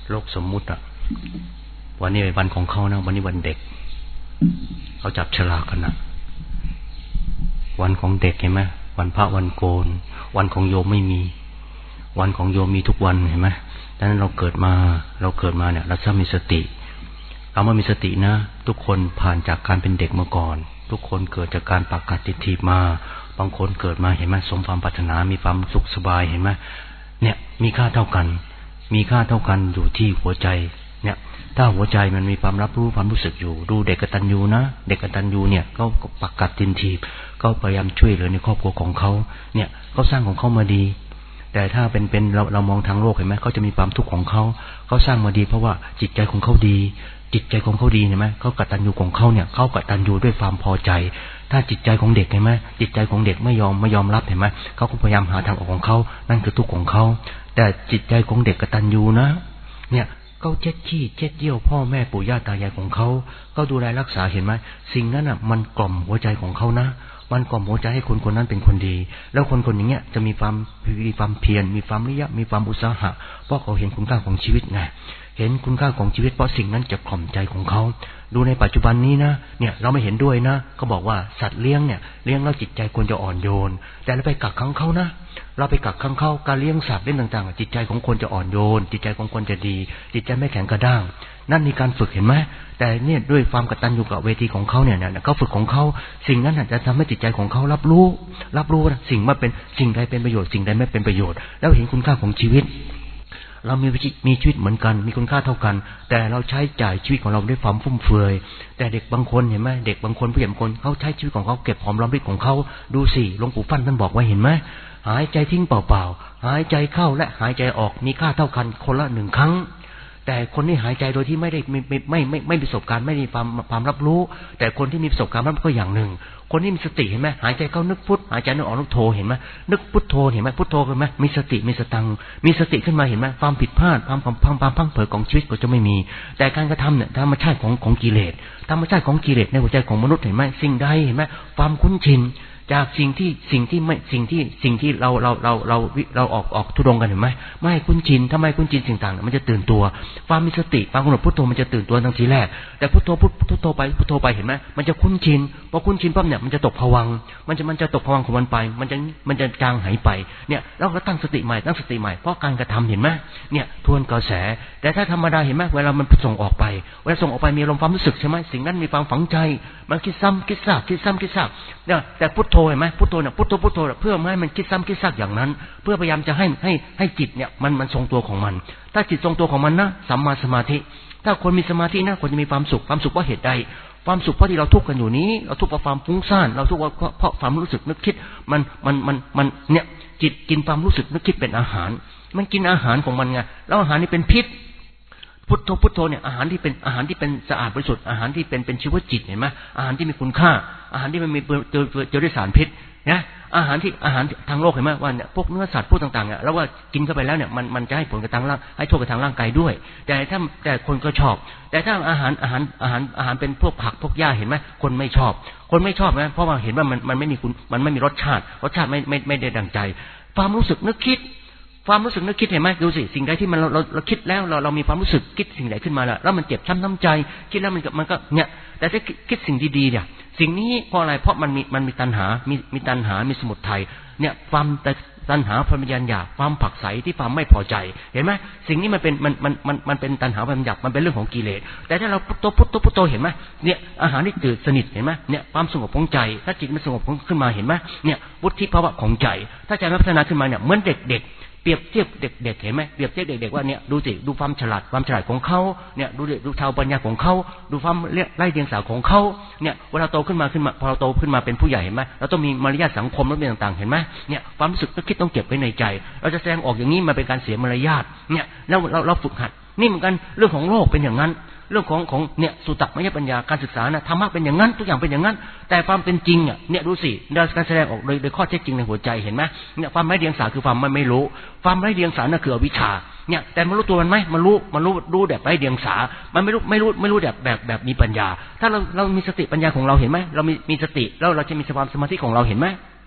โลกสมมุติอะวันนี้เป็นวันของเขานะวันนี้วันเด็กเขาจับฉลากกันนะวันของเด็กเห็นไหมวันพระวันโกนวันของโยมไม่มีวันของโยมมีทุกวันเห็นไหมดังนั้นเราเกิดมาเนี่ยเราต้องมีสติเอามามีสตินะทุกคนผ่านจากการเป็นเด็กมาก่อนทุกคนเกิดจากการปากกัดติดถีบมาบางคนเกิดมาเห็นไหมสมความปรารถนามีความสุขสบายเห็นไหมเนี่ยมีค่าเท่ากันอยู่ที่หัวใจเนี่ยถ้าหัวใจมันมีความรับรู้ความรู้สึกอยู่ดูเด็กกตัญญูนะเด็กกตัญญูเนี่ยเขาปากกัดติดถีบเขาพยายามช่วยเหลือในครอบครัวของเขาเนี่ยเขาสร้างของเขามาดีแต่ถ้าเป็นเรามองทางโลกเห็นไหมเขาจะมีความทุกข์ของเขาสร้างมาดีเพราะว่าจิตใจของเขาดีจิตใจของเขาดีเห็นไหมเขากตัญญูของเขาเนี่ยเขากตัญญูด้วยความพอใจถ้าจิตใจของเด็กเห็นไหมจิตใจของเด็กไม่ยอมรับเห็นไหมเขาก็พยายามหาทางออกของเขานั่นคือทุกข์ของเขาแต่จิตใจของเด็กกตัญญูนะเนี่ยเขาเช็ดขี้เช็ดเยี่ยวพ่อแม่ปู่ย่าตายายของเขาก็ดูแลรักษาเห็นไหมสิ่งนั้นอ่ะมันกล่อมหัวใจของเขานะมันกล่อมหัวใจให้คนคนนั้นเป็นคนดีแล้วคนอย่างเงี้ยจะมีความเพียรมีความวิริยะมีความอุตสาหะเพราะเขาเห็นคุณค่าของชีวิตไงเห็นคุณค่าของชีวิตเพราะสิ่งนั้นจะกล่อมใจของเขาดูในปัจจุบันนี้นะเนี่ยเราไม่เห็นด้วยนะเขาบอกว่าสัตว์เลี้ยงเนี่ยเลี้ยงแล้วจิตใจควรจะอ่อนโยนแต่เราไปกักขังเขานะเราไปกักขังเขาการเลี้ยงสัตว์เล่นต่างๆจิตใจของคนจะอ่อนโยนจิตใจของคนจะดีจิตใจไม่แข็งกระด้างนั่นมีการฝึกเห็นไหมแต่เนี่ยด้วยความกตัญญูกะเวทีของเขาเนี่ยเขาฝึกของเขาสิ่งนั้นจะทำให้จิตใจของเขารับรู้สิ่งว่าเป็นสิ่งใดเป็นประโยชน์สิ่งใดไม่เป็นประโยชน์แล้วเห็นคุณค่าของชีวิตเรามีชีวิตเหมือนกันมีคุณค่าเท่ากันแต่เราใช้จ่ายชีวิตของเราด้วยความฟุ่มเฟือยแต่เด็กบางคนเห็นไหมเด็กบางคนผู้ใหญ่บางคนเขาใช้ชีวิตของเขาเก็บหอมรอมริบของเขาดูสิหลวงปู่ฟั่นท่านบอกไว้เห็นไหมหายใจทิ้งเปล่าๆหายใจเข้าและหายใจออกมีค่าเท่ากันคนละ1 ครั้งแต่คนที่หายใจโดยที่ไม่ได้ไม่มีประสบการณ์ไม่มีความรับรู้แต่คนที่มีประสบการณ์รับก็อย่างหนึ่งคนที่มีสติเห็นไหมหายใจเข้านึกพุทหายใจนึกออกนึกโทเห็นไหมนึกพุทโธเห็นไหมพุทโธเห็นไหมมีสติมีสตังมีสติขึ้นมาเห็นไหมความผิดพลาดความพังเผยของชีวิตก็จะไม่มีแต่การกระทำเนี่ยธรรมชาติของกิเลสในหัวใจของมนุษย์เห็นไหมสิ่งใดเห็นไหมความคุ้นชินจากสิ่งที่เราออกทุดงกันเห็นไหมไม่คุ้นชินถ้าไม่คุ้นชินสิ่งต่างมันจะตื่นตัวความมีสติความกำหนดพุทโธมันจะตื่นตัวทันทีแรกแต่พุทโธไปเห็นไหมมันจะคุ้นชินพอคุ้นชินปั๊บเนี่ยมันจะตกภวังค์มันจะตกภวังค์ของมันไปมันจะจางหายไปเนี่ยเราก็ตั้งสติใหม่เพราะการกระทำเห็นไหมเนี่ยทวนกระแสแต่ถ้าธรรมดาเห็นไหมเวลามันส่งออกไปมีอารมณ์ความรู้สึกใช่ไหมสิ่งนั้นมีความฝังใจมันคิดซ้ำคิดซากเนี่ยแต่พุทโธเห็นไหมพุทโธเนี่ยพุทโธเพื่อไม่ให้มันคิดซ้ำคิดซากอย่างนั้นเพื่อพยายามจะให้จิตเนี่ยมันทรงตัวของมันถ้าจิตทรงตัวของมันนะสัมมาสมาธิถ้าคนมีสมาธินะคนจะมีความสุขเพราะเหตุใดความสุขเพราะที่เราทุกข์กันอยู่นี้เราทุกข์เพราะความฟุ้งซ่านเราทุกข์เพราะความรู้สึกนึกคิดมันเนี่ยจิตกินความรู้สึกนึกคิดเป็นอาหารมันกินอาหารของมันไงแล้วอาหารนี้เป็นพิษพุทโธเนี่ยอาหารที่เป็นสะอาดบริสุทธิ์อาหารที่เป็นชีวจิตเห็นไหมอาหารที่มีคุณค่าอาหารที่มันมีเจอด้วยสารพิษนะอาหารทางโลกเห็นไหมว่าเนี่ยพวกเนื้อสัตว์พวกต่างๆเนี่ยแล้วว่ากินเข้าไปแล้วเนี่ยมันจะให้ผลกับทางร่างให้โทษกับทางร่างกายด้วยแต่คนก็ชอบแต่ถ้าอาหารเป็นพวกผักพวกหญ้าเห็นไหมคนไม่ชอบนะเพราะว่าเห็นว่ามันไม่มีรสชาติไม่ได้ดั่งใจความรู้สึกนึกคิดเห็นไหมดูสิสิ่งใดที่มันเราคิดแล้วเรามีความรู้สึกคิดสิ่งใดขึ้นมาแล้วมันเจ็บช้ำน้ำใจคิดแล้วมันก็เนี่ยแต่ถ้าคิดสิ่งดีๆเนี่ยสิ่งนี้เพราะอะไรเพราะมันมีตัณหามีสมุทัยเนี่ยความตัณหาพยานอยากความผักใสที่ความไม่พอใจเห็นไหมสิ่งนี้มันเป็นตัณหาพยานอยากมันเป็นเรื่องของกิเลสแต่ถ้าเราพุทโธเห็นไหมเนี่ยอาหารที่ตื่นสนิทเห็นไหมเนี่ยความสงบของใจถ้าจิตมันสงบขึ้นมาเห็นไหมเนี่ยวุฒิภาวะของใจถ้าใจมันพัฒนาขึ้นมาเนี่ยเหมือนเด็กเปรียบเทียบเด็กเห็นไหมเปรียบเทียบเด็กๆว่าเนี่ยดูสิดูความฉลาดของเขาเนี่ยดูชาวปัญญาของเขาดูความไร้เดียงสาของเขาเนี่ยเวลาโตขึ้นมาพอเราโตขึ้นมาเป็นผู้ใหญ่เห็นไหมเราต้องมีมารยาทสังคมและต่างๆเห็นไหมเนี่ยความรู้สึกต้องคิดต้องเก็บไว้ในใจเราจะแสดงออกอย่างนี้มันเป็นการเสียมารยาทเนี่ยแล้วเราฝึกหัดนี่เหมือนกันเรื่องของโลกเป็นอย่างนั้นเรื่องของเนี่ยสุตตมยปัญญาการศึกษานะธรรมะเป็นอย่างนั้นทุกอย่างเป็นอย่างนั้นแต่ความเป็นจริงอ่ะเนี่ยดูสิการแสดงออกโดยข้อเท็จจริงในหัวใจเห็นไหมเนี่ยความไร้เดียงสาคือความไม่รู้ความไร้เดียงสานั่นคืออวิชชาเนี่ยแต่มันรู้ตัวมันไหมมันรู้แบบไร้เดียงสามันไม่รู้แบบมีปัญญาถ้าเรามีสติปัญญาของเราเห็นไหมเรามีสติแล้วเราจะมีสภาวะสมาธิของเราเห็นไหม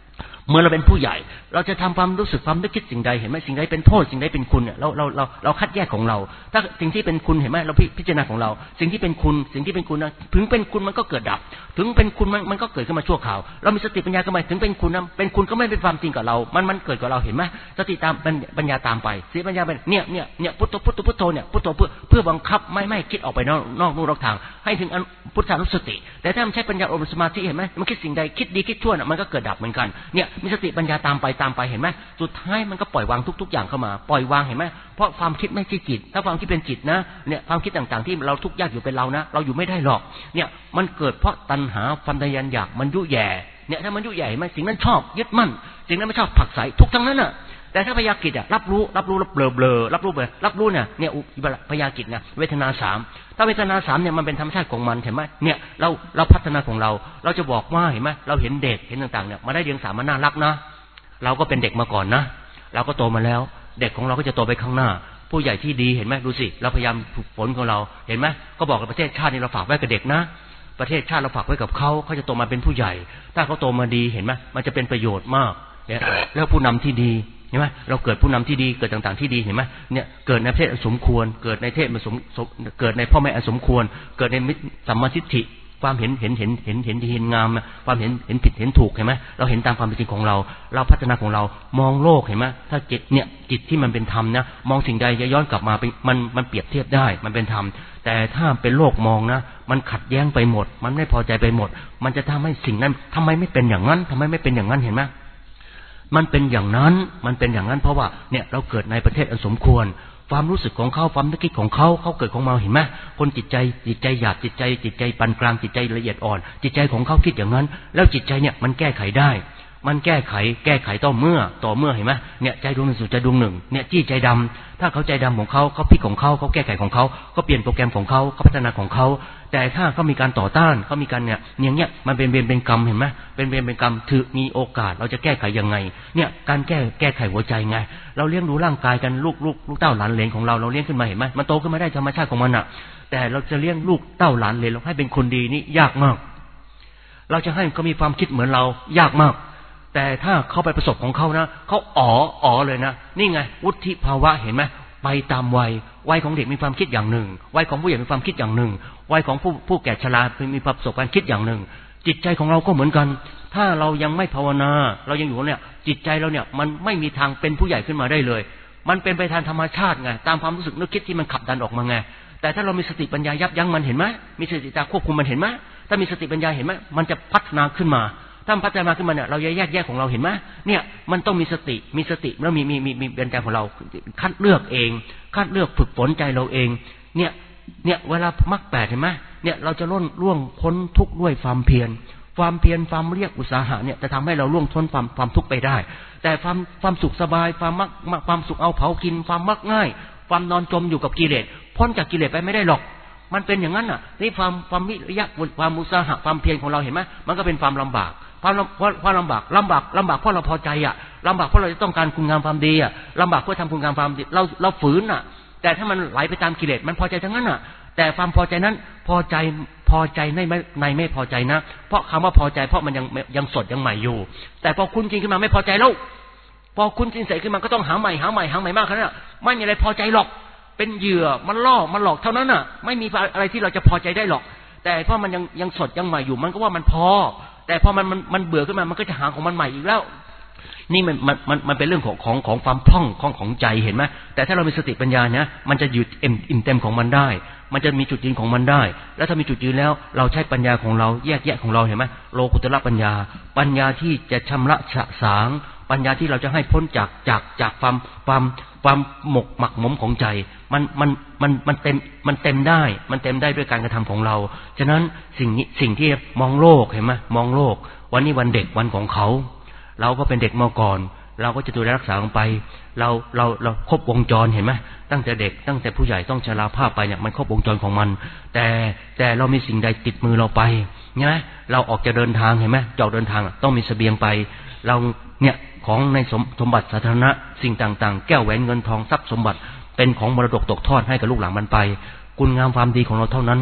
เมื่อเราเป็นผู้ใหญ่เราจะทำความรู้สึกความนึกคิดสิ่งใดเห็นไหมสิ่งใดเป็นโทษสิ่งใดเป็นคุณเนี่ยเราคัดแยกของเราถ้าสิ่งที่เป็นคุณเห็นไหมเราพิจารณาของเราสิ่งที่เป็นคุณนะถึงเป็นคุณมันก็เกิดดับถึงเป็นคุณมันก็เกิดขึ้นมาชั่วคราวเรามีสติปัญญาขึ้นมาถึงเป็นคุณนะเป็นคุณก็ไม่เป็นความจริงกับเรามันเกิดกับเราเห็นไหมสติตามปัญญาตามไปสติปัญญาเป็นเนี่ยพุทโธเนี่ยพุทโธเพื่อบังคับไม่คิดออกไปนอกทางให้ถึงพุทธานุสติแต่ถ้ามันใช้ปัญญาอบรมสมาธิเห็นไหมมันคิดสิ่งใดคิดดีคิดชั่วมันก็เกิดดับเหมือนกันเนี่ยมีสติปัญญาตามไปเห็นไหมสุดท้ายมันก็ปล่อยวางทุกอย่างเข้ามาปล่อยวางเห็นไหมเพราะความคิดไม่ใช่จิตถ้าความคิดเป็นจิตนะเนี่ยความคิดต่างๆที่เราทุกข์ยากอยู่เป็นเรานะเราอยู่ไม่ได้หรอกเนี่ยมันเกิดเพราะตัณหาความทะยานอยากมันยุแย่เนี่ยถ้ามันยุแย่ไหมสิ่งนั้นชอบยึดมั่นสิ่งนั้นไม่ชอบผลักไสทุกทั้งนั้นน่ะแต่ถ้าพยากิจรับรู้แล้วเบลอรับรู้เนี่ยพยากิจนะเวทนา3ถ้าเวทนา3เนี่ยมันเป็นธรรมชาติของมันเห็นไหมเนี่ยเราพัฒนาของเราจะบอกว่าเห็นไหมเราเห็นเด็กเห็นต่างๆเนี่ยมาได้เรียงสามันน่ารักนะเราก็เป็นเด็กมาก่อนนะเราก็โตมาแล้วเด็กของเราก็จะโตไปข้างหน้าผู้ใหญ่ที่ดีเห็นไหมดูสิเราพยายามฝึกฝนของเราเห็นไหมก็บอกกับประเทศชาตินี่เราฝากไว้กับเด็กนะประเทศชาติเราฝากไว้กับเขาจะโตมาเป็นผู้ใหญ่ถ้าเขาโตมาดีเห็นไหมมันจะเป็นประโยชน์มากเนี่ยแล้วผู้นำที่ดีเห็นไหมเราเกิดผู้นำที่ดีเกิดต่างๆที่ดีเห็นไหมเนี่ยเกิดในประเทศสมควรเกิดในเทศมันเกิดในพ่อแม่สมควรเกิดในสัมมาทิฏฐิความเห็นดีเห็นงามความเห็นผิดเห็นถูกเห็นไหมเราเห็นตามความเป็นจริงของเราพัฒนาของเรามองโลกเห็นไหมถ้าจิตที่มันเป็นธรรมนะมองสิ่งใดจะย้อนกลับมาเป็นมันเปรียบเทียบได้มันเป็นธรรมแต่ถ้าเป็นโลกมองนะมันขัดแย้งไปหมดมันไม่พอใจไปหมดมันจะทำให้สิ่งนั้นทำไมไม่เป็นอย่างนั้นทำไมไม่เป็นอย่างนั้นเห็นไหมมันเป็นอย่างนั้นเพราะว่าเนี่ยเราเกิดในประเทศอันสมควรความรู้สึกของเขาความนึกคิดของเขาเกิดของเราเห็นไหมคนจิตใจหยาบจิตใจปานกลางจิตใจละเอียดอ่อนจิตใจของเขาคิดอย่างนั้นแล้วจิตใจเนี่ยมันแก้ไขได้มันแก้ไขต่อเมื่อเห็นไหมเนี่ยใจดวงหนึ่งสู่ใจดวงหนึ่งเนี่ยจี้ใจดำถ้าเขาใจดำของเขาพิกของเขาแก้ไขของเขาเปลี่ยนโปรแกรมของเขาพัฒนาของเขาแต่ถ้าเขามีการต่อต้านเขามีการเนี่ยมันเป็นเวรเป็นกรรมเห็นไหมเป็นเวรเป็นกรรมถือมีโอกาสเราจะแก้ไขยังไงเนี่ยการแก้ไขหัวใจไงเราเลี้ยงดูร่างกายกันลูกเต้าหลานเหลนของเราเลี้ยงขึ้นมาเห็นไหมมันโตขึ้นมาได้ธรรมชาติของมันอ่ะแต่เราจะเลี้ยงลูกเต้าหลานเหลนเราให้เป็นคนดีนี่ยากมากเราจะให้เขามีความคิดเหมือนเรายากมากแต่ถ้าเขาไปประสบของเขานะเขาอ๋อเลยนะนี่ไงวุฒิภาวะเห็นไหมไปตามวัยของเด็กมีความคิดอย่างหนึ่งวัยของผู้ใหญ่มีความคิดอย่างหนึ่งวัยของผู้แก่ชรามีประสบการณ์คิดอย่างหนึ่งจิตใจของเราก็เหมือนกันถ้าเรายังไม่ภาวนาเรายังอยู่เนี่ยจิตใจเราเนี่ยมันไม่มีทางเป็นผู้ใหญ่ขึ้นมาได้เลยมันเป็นไปทางธรรมชาติไงตามความรู้สึกนึกคิดที่มันขับดันออกมาไงแต่ถ้าเรามีสติปัญญายับยั้งมันเห็นไหมมีสติปัญญาควบคุมมันเห็นไหมถ้ามีสติปัญญาเห็นไหมมันจะพัฒนาขึ้นมาถ้าพัฒนาขึ้นมาเนี่ยเราแยกของเราเห็นไหมเนี่ยมันต้องมีสติแล้วมีปัญญาของเราคัดเลือกเองคัดเลือกฝึกฝนใจเราเองเนี่ยเวลามรรค8เห็นไหมเนี่ยเราจะล่วงพ้นทุกข์ด้วยความเพียรความเรียกอุตสาหะเนี่ยจะทำให้เราล่วงพ้นความทุกข์ไปได้แต่ความสุขสบายความสุขเอาเผากินความมักง่ายความนอนจมอยู่กับกิเลสพ้นจากกิเลสไปไม่ได้หรอกมันเป็นอย่างนั้นน่ะนี่ความวิริยะความอุตสาหะความเพียรของเราเห็นไหมมันก็เป็นความลำบากความลำบากเพราะเราพอใจอ่ะลำบากเพราะเราจะต้องการคุณงามความดีอ่ะลำบากเพื่อทำคุณงามความดีเราฝืนอ่ะแต่ถ้ามันไหลไปตามกิเลสมันพอใจทั้งนั้นอ่ะแต่ความพอใจนั้นพอใจในไม่พอใจนะเพราะคำว่าพอใจเพราะมันยังสดยังใหม่อยู่แต่พอคุณจริงขึ้นมาไม่พอใจแล้วพอคุณจริงใส่ขึ้นมาก็ต้องหาใหม่มากขนาดนั้นไม่มีอะไรพอใจหรอกเป็นเหยื่อมันล่อมันหลอกเท่านั้นน่ะไม่มีอะไรที่เราจะพอใจได้หรอกแต่เพราะมันยังสดยังใหม่อยู่มันก็ว่ามันพอแต่พอมันเบื่อขึ้นมามันก็จะหาของมันใหม่อีกแล้วนี่มันเป็นเรื่องของความพร่องของใจเห็นไหมแต่ถ้าเรามีสติปัญญาเนี่ยมันจะอยู่อิ่มเต็มของมันได้มันจะมีจุดยืนของมันได้แล้วถ้ามีจุดยืนแล้วเราใช้ปัญญาของเราแยกแยะของเราเห็นไหมโลกุตระปัญญาที่จะชำระฉะสางปัญญาที่เราจะให้พ้นจากความหมักหมมของใจมันเต็มได้ด้วยการกระทำของเราฉะนั้นสิ่งที่มองโลกเห็นไหมมองโลกวันนี้วันเด็กวันของเขาเราก็เป็นเด็กมาก่อนเราก็จะดูแลรักษาไปเราครบวงจรเห็นไหมตั้งแต่เด็กตั้งแต่ผู้ใหญ่ต้องชราภาพไปเนี่ยมันครบวงจรของมันแต่เรามีสิ่งใดติดมือเราไปใช่ไหมเราออกจะเดินทางเห็นไหมจะออกเดินทางต้องมีเสบียงไปเราเนี่ยของในสมบัติสาธารณะสิ่งต่างๆแก้วแหวนเงินทองทรัพย์สมบัติเป็นของมรดกตกทอดให้กับลูกหลานมันไปคุณงามความดีของเราเท่านั้น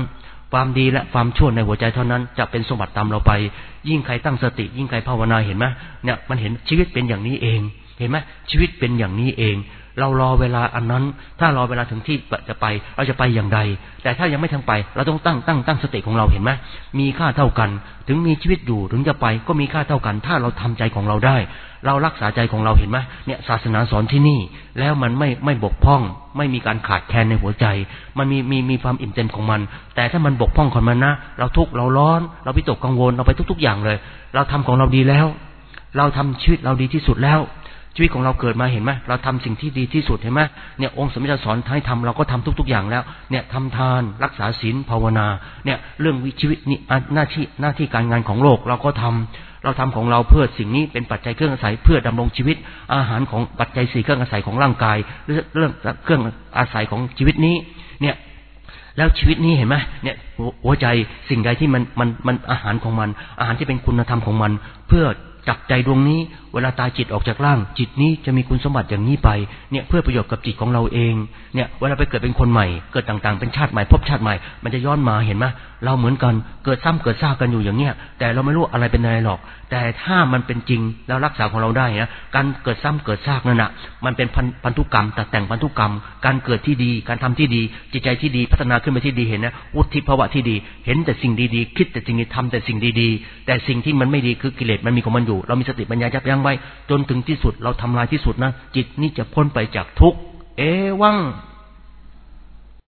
ความดีและความชั่วในหัวใจเท่านั้นจะเป็นสมบัติตามเราไปยิ่งใครตั้งสติยิ่งใครภาวนาเห็นไหมเนี่ยมันเห็นชีวิตเป็นอย่างนี้เองเห็นไหมชีวิตเป็นอย่างนี้เองเรารอเวลาอันนั้นถ้ารอเวลาถึงที่จะไปเราจะไปอย่างไรแต่ถ้ายังไม่ทันไปเราต้องตั้งสติของเราเห็นไหมมีค่าเท่ากันถึงมีชีวิตอยู่ถึงจะไปก็มีค่าเท่ากันถ้าเราทำใจของเราได้เรารักษาใจของเราเห็นไหมเนี่ยศาสนาสอนที่นี่แล้วมันไม่บกพร่องไม่มีการขาดแคลนในหัวใจมันมีความอิ่มเต็มของมันแต่ถ้ามันบกพร่องของมันนะเราทุกข์เราร้อนเราวิตกกังวลเราไปทุกๆอย่างเลยเราทำของเราดีแล้วเราทำชีวิตเราดีที่สุดแล้วชีวิตของเราเกิดมาเห็นไหมเราทำสิ่งที่ดีที่สุดเห็นไหมเนี่ยองค์สมเด็จสอนให้ทำเราก็ทำทุกๆอย่างแล้วเนี่ยทำทานรักษาศีลภาวนาเนี่ยเรื่องชีวิตนี่หน้าที่การงานของโลกเราก็ทำเราทำของเราเพื่อสิ่งนี้เป็นปัจจัยเครื่องอาศัยเพื่อดำรงชีวิตอาหารของปัจจัย4เครื่องอาศัยของร่างกายเรื่องเครื่องอาศัยของชีวิตนี้เนี่ยแล้วชีวิตนี้เห็นไหมเนี่ยหัวใจสิ่งใดที่มันอาหารของมันอาหารที่เป็นคุณธรรมของมันเพื่อจับใจดวงนี้เวลาตายจิตออกจากร่างจิตนี้จะมีคุณสมบัติอย่างนี้ไปเนี่ยเพื่อประโยชน์กับจิตของเราเองเนี่ยเวลาไปเกิดเป็นคนใหม่เกิดต่างๆเป็นชาติใหม่พบชาติใหม่มันจะย้อนมาเห็นไหมเราเหมือนกันเกิดซ้ำเกิดซากกันอยู่อย่างเนี้ยแต่เราไม่รู้อะไรเป็นอะไรหรอกแต่ถ้ามันเป็นจริงแล้วรักษาของเราได้นะการเกิดซ้ำเกิดซากนั่นน่ะมันเป็นพันธุกรรมตัดแต่งพันธุกรรมการเกิดที่ดีการทำที่ดีจิตใจที่ดีพัฒนาขึ้นไปที่ดีเห็นนะวุฒิภาวะที่ดีเห็นแต่สิ่งดีๆคิดแต่สิ่งดีทำแต่สิ่งดีๆแต่สิ่งที่มันไม่ดีคือกิเลสมันมีของมันอยู่เรามีสติปัญญายับยั้งไว้จนถึงที่สุดเราทำลายที่สุดนะจิตนี่จะพ้นไปจากทุกข์เอวัง